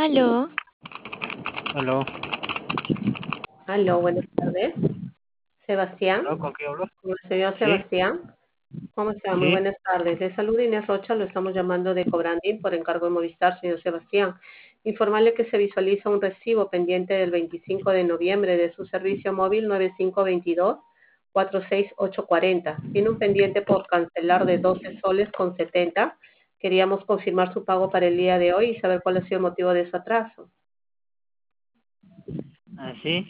Aló, Aló, Aló, buenas tardes. Sebastián, ¿aló? ¿Con quién hablo? con el señor Sí, Sebastián. ¿Cómo está? Muy sí. buenas tardes. Le saluda Inés Rocha, lo estamos llamando de Cobrandín por encargo de Movistar, señor Sebastián. Informarle que se visualiza un recibo pendiente del 25 de noviembre de su servicio móvil 9522-46840. Tiene un pendiente por cancelar de 12 soles con 70. Queríamos confirmar su pago para el día de hoy y saber cuál ha sido el motivo de su atraso. Ah, sí.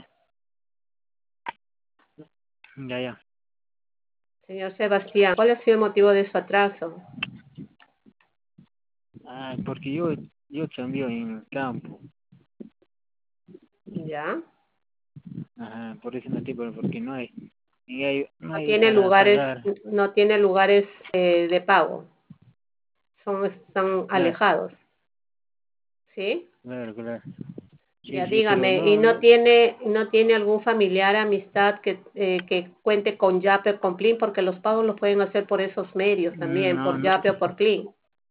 Ya, ya. Señor Sebastián, ¿cuál ha sido el motivo de su atraso? Ah, porque yo cambio en el campo. ¿Ya? Ajá, por eso no tipo, porque no No hay tiene para lugares, pagar. no tiene lugares de pago, están Claro, alejados, ¿sí? claro, claro. Sí, Ya sí, pero dígame, ¿y no tiene algún familiar, amistad que cuente con Yape o con Plin? Porque los pagos los pueden hacer por esos medios también, no, por no, Yape o por Plin.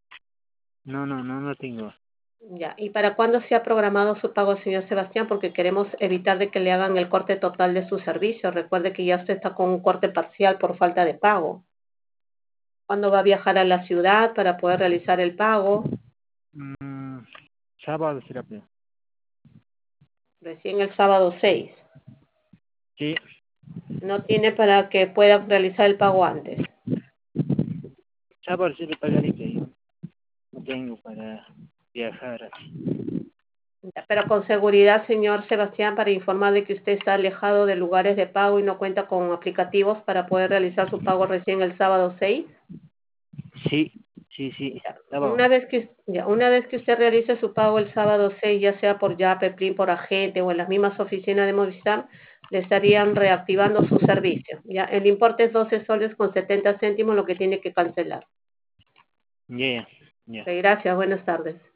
no tengo. Ya, ¿y para cuándo se ha programado su pago, señor Sebastián? Porque queremos evitar de que le hagan el corte total de su servicio. Recuerde que ya usted está con un corte parcial por falta de pago. ¿Cuándo va a viajar a la ciudad para poder realizar el pago? Mm, sábado será, pues. Recién el sábado 6. Sí, No tiene para que pueda realizar el pago antes. sábado sí le pagaré, que yo no tengo para viajar así. Ya, pero con seguridad, señor Sebastián, para informar de que usted está alejado de lugares de pago y no cuenta con aplicativos para poder realizar su pago recién el sábado 6. Sí, sí, Ya, sábado. una vez que usted realice su pago el sábado 6, ya sea por Yape, Plin, por agente o en las mismas oficinas de Movistar, le estarían reactivando su servicio. Ya, el importe es 12 soles con 70 céntimos, lo que tiene que cancelar. Ya, ya. Ok, gracias, buenas tardes.